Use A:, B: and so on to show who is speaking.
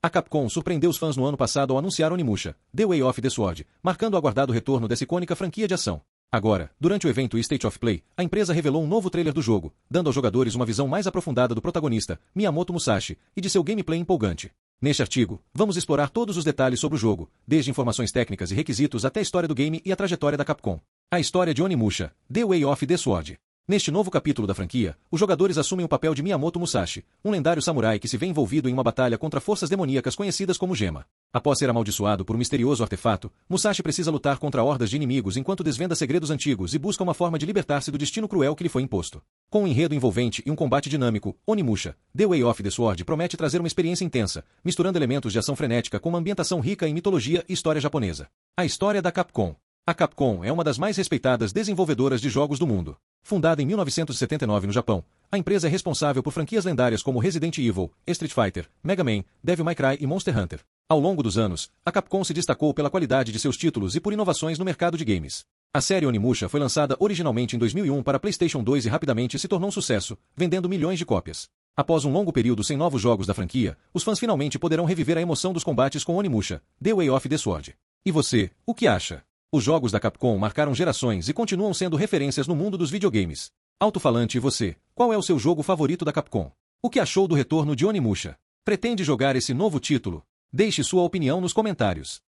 A: A Capcom surpreendeu os fãs no ano passado ao anunciar Onimusha, The Way of the Sword, marcando o aguardado retorno dessa icônica franquia de ação. Agora, durante o evento State of Play, a empresa revelou um novo trailer do jogo, dando aos jogadores uma visão mais aprofundada do protagonista, Miyamoto Musashi, e de seu gameplay empolgante. Neste artigo, vamos explorar todos os detalhes sobre o jogo, desde informações técnicas e requisitos até a história do game e a trajetória da Capcom. A história de Onimusha, The Way of the Sword. Neste novo capítulo da franquia, os jogadores assumem o papel de Miyamoto Musashi, um lendário samurai que se vê envolvido em uma batalha contra forças demoníacas conhecidas como Gema. Após ser amaldiçoado por um misterioso artefato, Musashi precisa lutar contra hordas de inimigos enquanto desvenda segredos antigos e busca uma forma de libertar-se do destino cruel que lhe foi imposto. Com um enredo envolvente e um combate dinâmico, Onimusha, The Way of the Sword promete trazer uma experiência intensa, misturando elementos de ação frenética com uma ambientação rica em mitologia e história japonesa. A história da Capcom. A Capcom é uma das mais respeitadas desenvolvedoras de jogos do mundo. Fundada em 1979 no Japão, a empresa é responsável por franquias lendárias como Resident Evil, Street Fighter, Mega Man, Devil May Cry e Monster Hunter. Ao longo dos anos, a Capcom se destacou pela qualidade de seus títulos e por inovações no mercado de games. A série Onimusha foi lançada originalmente em 2001 para PlayStation 2 e rapidamente se tornou um sucesso, vendendo milhões de cópias. Após um longo período sem novos jogos da franquia, os fãs finalmente poderão reviver a emoção dos combates com Onimusha, The Way of the Sword. E você, o que acha? Os jogos da Capcom marcaram gerações e continuam sendo referências no mundo dos videogames. Alto-falante, e você, qual é o seu jogo favorito da Capcom? O que achou do retorno de Onimusha? Pretende jogar esse novo título? Deixe sua opinião nos comentários.